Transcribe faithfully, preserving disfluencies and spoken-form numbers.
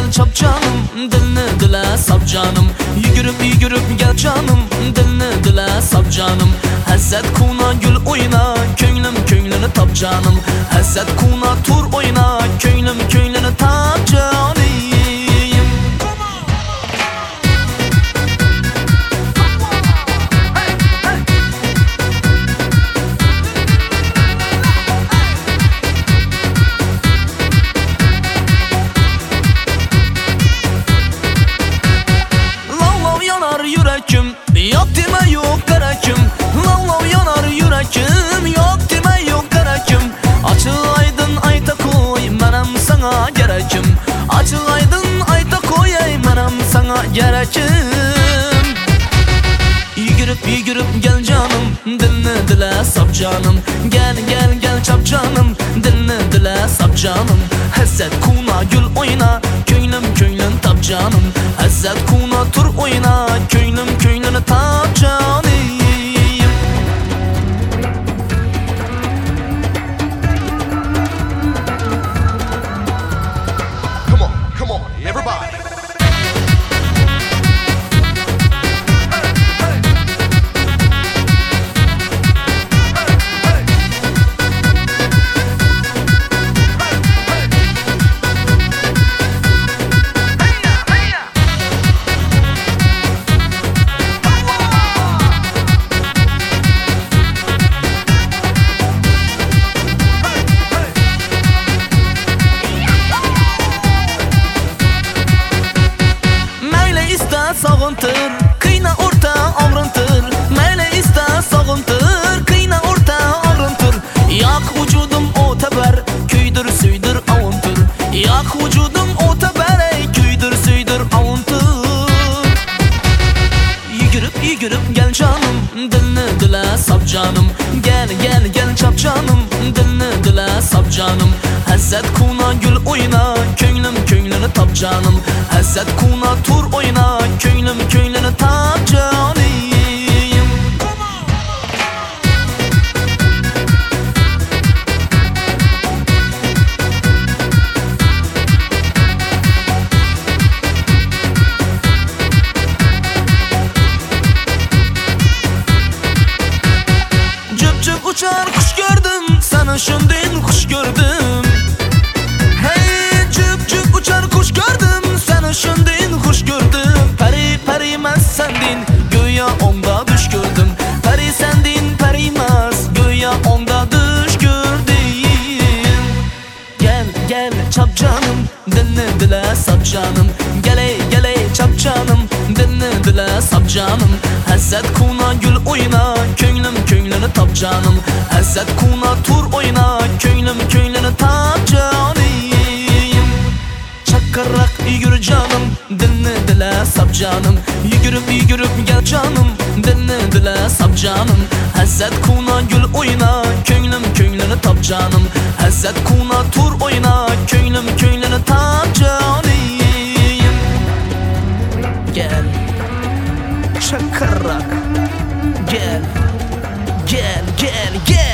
gel çap canım, dilni dile sap canım. Yugurib yugurib gel canım, dilni dile sap canım. Hasad kuna gül oyna, ko'nglim ko'nglini top canım. Hasad kuna tur oyna, ko'nglim ko'nglini top canım. Yok deme yok gerekim, lav yanar yürekim. Yok deme yok gerekim. Açıl aydın ayta koy, menem sana gerekim. Açıl aydın ayta koy, menem sana gerekim. Yugurib yugurib gel canım, dilni dile sap canım. Gel gel gel çap canım, dilni dile sap canım. Hasad kuna gül oyna, ko'nglim ko'nglin top canım. Hasad kuna tur oyna, ko'nglim ko'nglini top canım. Come on, come on, everybody. Sağıntır, kıyna orta ağrıntır. Meyle iste sağıntır, kıyna orta ağrıntır. Yak vücudum o teber, küydür süydür avuntır. Yak vücudum o teber, küydür süydür avuntır. Yugurib yugurib gel canım, dilni dile sap canım. Gel gel gel çap canım, dilni dile sap canım. Hasad kuna gül oyna, ko'nglim ko'nglini top canım. Hasad kuna tur oyna, ko'nglim ko'nglini top canım. Cüp cüp uçar kuş gördüm, sana şundin kuş gördüm. Hey cüp cüp uçar kuş gördüm, sana şundin kuş gördüm. Peri perimez sendin, göya onda düş gördüm. Peri sendin perimez, göya onda düş gördüm. Gel gel çap canım, dilni dile sap canım. Gele gele çap canım, dilni dile sap canım. Hasad kuna gül oyna, ko'nglim ko'nglini top canım. Hasad kuna tur oyna, ko'nglim ko'nglini top canım. Çakarak yürü canım, dilni dile sap canım. Yugurib yugurib gel canım, dilni dile sap canım. Hasad kuna gül oyna, ko'nglim ko'nglini top canım. Hasad kuna tur oyna, ko'nglim ko'nglini top canım. Gel çakarak, gel gel gel gel.